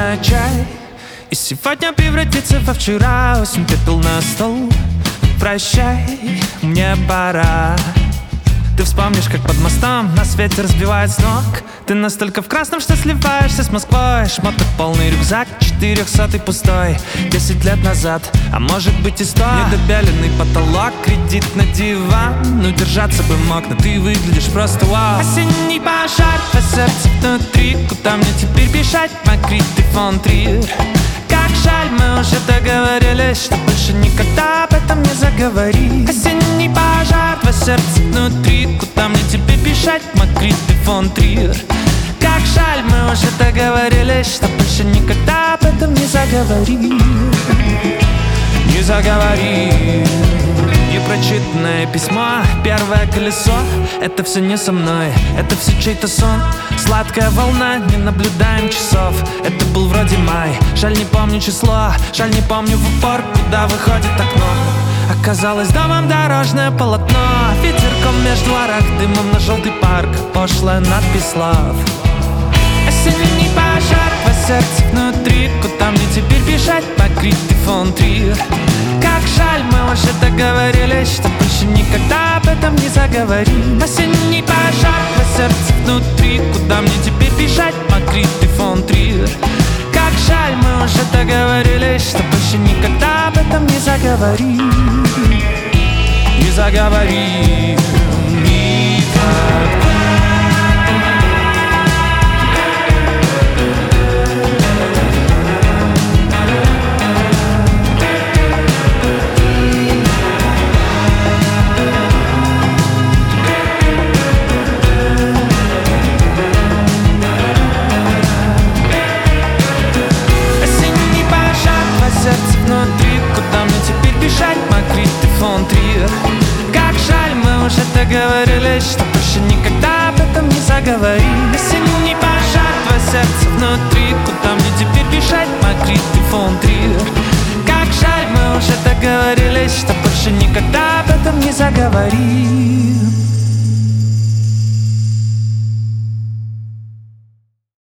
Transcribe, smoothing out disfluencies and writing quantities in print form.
на чай, и сегодня превратится во вчера. Осень пепел на стол. Прощай, мне пора. Ты вспомнишь, как под мостом нас ветер сбивает с ног. Ты настолько в красном, что сливаешься с Москвой. Шмоток полный рюкзак, 400-й пустой. 10 лет назад, а может быть и 100. Недобеленный потолок, кредит на диван. Ну держаться бы мог, но ты выглядишь просто вау. Осенний пожар, по сердцу внутри. Куда мне теперь бежать, Макрит и фон Триер? Как жаль, мы уже договорились, что больше никогда об этом не заговорим. Осенний пожар, твое сердце внутри. Куда мне теперь бежать, Макрит и фон Триер? Как жаль, мы уже договорились, что больше никогда об этом не заговорим. Не заговорим. Непрочитанное письмо, первое колесо. Это все не со мной, это все чей-то сон. Сладкая волна, не наблюдаем часов. Это был вроде май, жаль не помню число. Жаль не помню в упор, куда выходит окно. Оказалось домом дорожное полотно. Ветерком между дворах, дымом на желтый парк. Пошлая надпись love. Осенний пожар, по сердцу внутри. Куда мне теперь бежать, Макрит и фон Триер? Как жаль, мы уже договорились, что больше никогда об этом не заговорим. Осенний пожар, по сердцу внутри. Куда мне теперь бежать, Макрит и фон Триер? Как жаль, мы уже договорились, что больше никогда об этом не заговорим. Не заговорим никогда. Куда мне теперь бежать, Макрит и фон Триер? Как жаль, мы уже договорились, что больше никогда об этом не заговорим. Осенний пожар, твое сердце внутри. Куда мне теперь бежать, Макрит и фон Триер? Как жаль, мы уже договорились, что больше никогда об этом не заговорим.